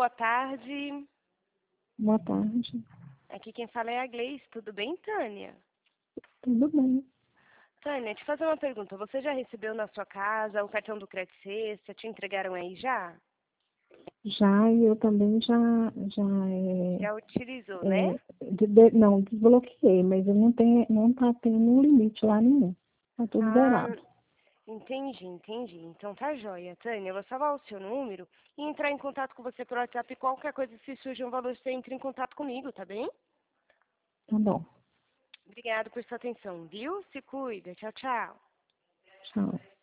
boa tarde. Boa tarde. Aqui quem fala é a Gleice. Tudo bem, Tânia? Tudo bem. Tânia, te fazer uma pergunta. Você já recebeu na sua casa o cartão do Crédito Sexta? Te entregaram aí já? Já eu também Já utilizou, né? não, desbloqueei, mas eu não tá tendo um limite lá nenhum. Tá tudo Ah, zerado. entendi. Então tá joia. Tânia, eu vou salvar o seu número e entrar em contato com você por WhatsApp. Qualquer coisa, se surge um valor, você entra em contato comigo, tá bem? Tá bom. Obrigada por sua atenção, viu? Se cuida. Tchau, tchau. Tchau.